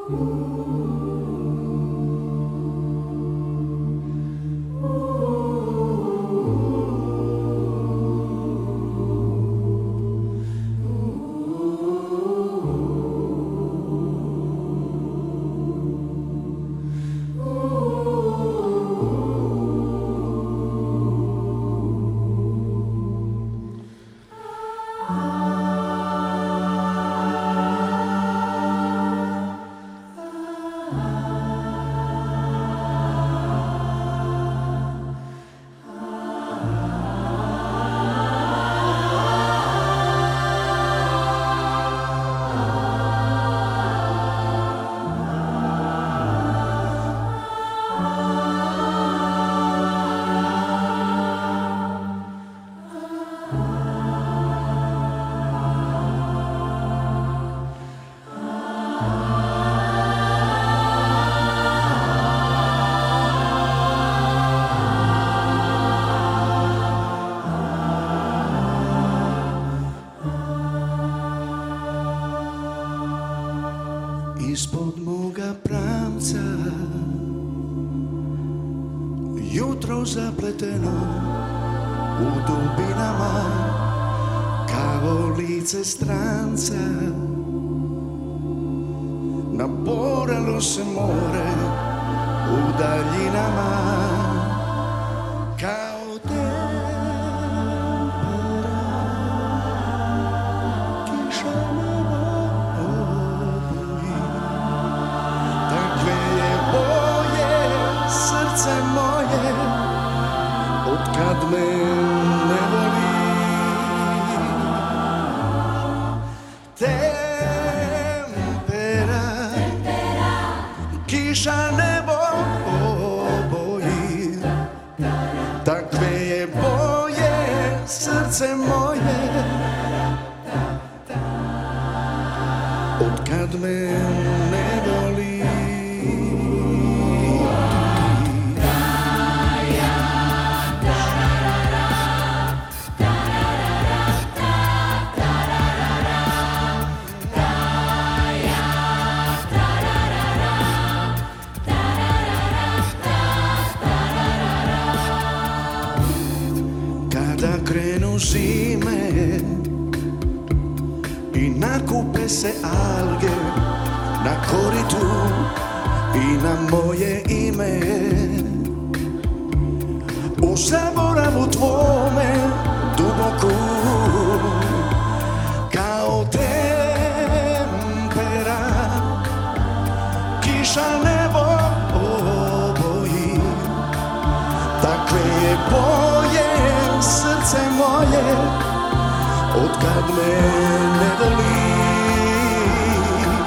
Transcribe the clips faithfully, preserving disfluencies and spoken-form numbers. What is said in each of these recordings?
Ispod moga pramca jutro zapleteno u dubinama kao lice stranca. Naporalo se more u daljinama kao tempera kiša neba oboji. Takve je boje srce moje otkad me ne voli. Tempera kiša nebo oboji. Takve je boje srce moje otkad me ne voli. Kada krenu zime i nakupe se alge na koritu i na moje ime, u zaboravu tvome duboku kao tempera kiša nebo oboji. Takve je boje srce moje otkad me ne voliš.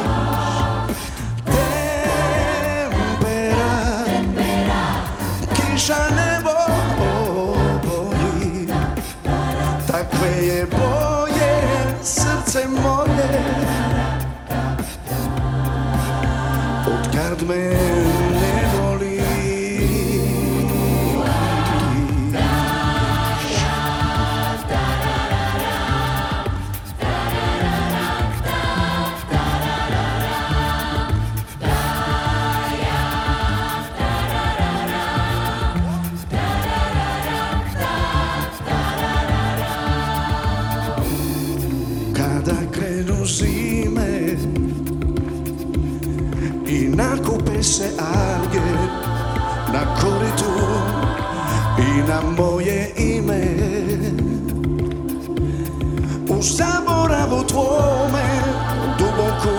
Tempera kiša nebo oboji. Takve je boje srce moje otkad me ne voliš. Kada krenu zime i nakupe se alge na koritu i na moje ime, u zaboravu tvome duboku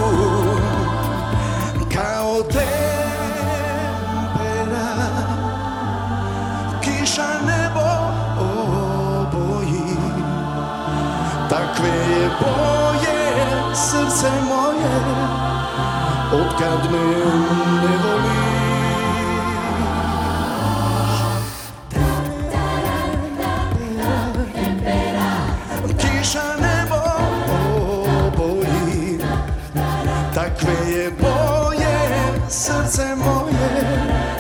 kao tempera kiša nebo oboji. Takve je boje srce moje otkad me ne voliš. Kiša nebo oboji. Takve je boje srce moje